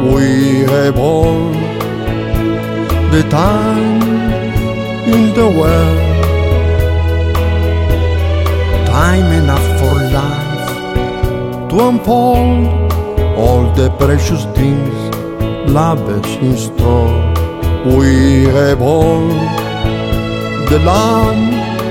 We have all the time in the world, time enough for life to unfold all the precious things love has in store. We have all the land